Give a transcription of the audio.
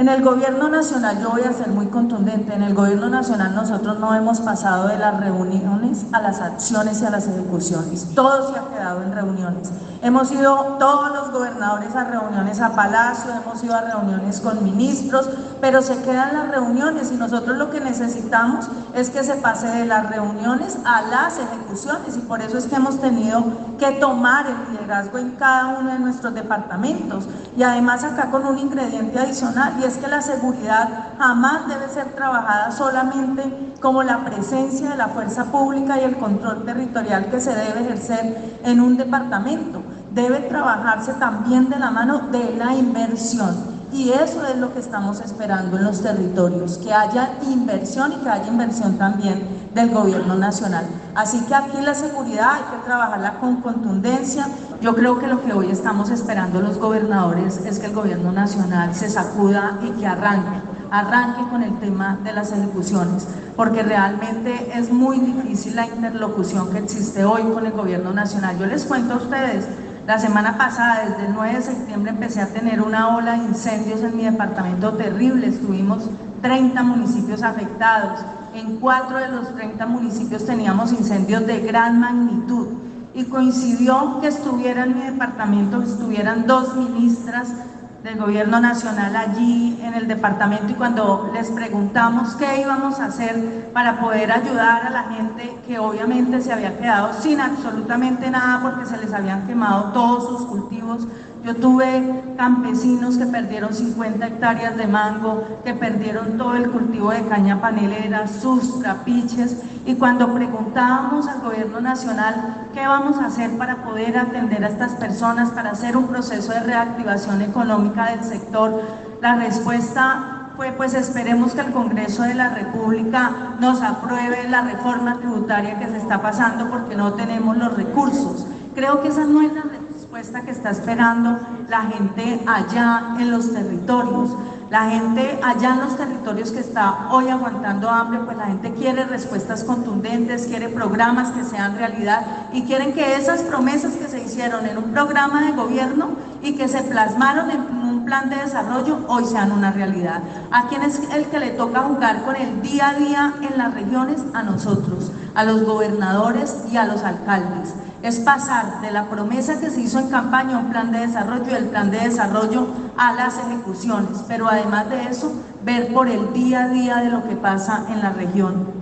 En el gobierno nacional, yo voy a ser muy contundente, en el gobierno nacional nosotros no hemos pasado de las reuniones a las acciones y a las ejecuciones. Todo se ha quedado en reuniones. Hemos ido todos los gobernadores a reuniones a Palacio, hemos ido a reuniones con ministros, pero se quedan las reuniones y nosotros lo que necesitamos es que se pase de las reuniones a las ejecuciones, y por eso es que hemos tenido que tomar el liderazgo en cada uno de nuestros departamentos. Y además acá con un ingrediente adicional, y es que la seguridad jamás debe ser trabajada solamente como la presencia de la fuerza pública y el control territorial que se debe ejercer en un departamento. Debe trabajarse también de la mano de la inversión. Y eso es lo que estamos esperando en los territorios, que haya inversión y que haya inversión también del gobierno nacional. Así que aquí la seguridad hay que trabajarla con contundencia. Yo creo que lo que hoy estamos esperando los gobernadores es que el gobierno nacional se sacuda y que arranque con el tema de las ejecuciones, porque realmente es muy difícil la interlocución que existe hoy con el gobierno nacional. Yo les cuento a ustedes, la semana pasada, desde el 9 de septiembre, empecé a tener una ola de incendios en mi departamento terrible. Estuvimos 30 municipios afectados. En 4 de los 30 municipios teníamos incendios de gran magnitud. Y coincidió que estuviera en mi departamento, estuvieran 2 ministras del gobierno nacional allí en el departamento, y cuando les preguntamos qué íbamos a hacer para poder ayudar a la gente que obviamente se había quedado sin absolutamente nada porque se les habían quemado todos sus cultivos. Yo tuve campesinos que perdieron 50 hectáreas de mango, que perdieron todo el cultivo de caña panelera, sus trapiches, y cuando preguntábamos al gobierno nacional qué vamos a hacer para poder atender a estas personas, para hacer un proceso de reactivación económica del sector, la respuesta fue: pues esperemos que el Congreso de la República nos apruebe la reforma tributaria que se está pasando porque no tenemos los recursos. Creo que esa no es la respuesta que está esperando la gente allá en los territorios. La gente allá en los territorios que está hoy aguantando hambre, pues la gente quiere respuestas contundentes, quiere programas que sean realidad, y quieren que esas promesas que se hicieron en un programa de gobierno y que se plasmaron en un plan de desarrollo hoy sean una realidad. ¿A quién es el que le toca jugar con el día a día en las regiones? A nosotros, a los gobernadores y a los alcaldes. Es pasar de la promesa que se hizo en campaña a un plan de desarrollo, y el plan de desarrollo a las ejecuciones, pero además de eso, ver por el día a día de lo que pasa en la región.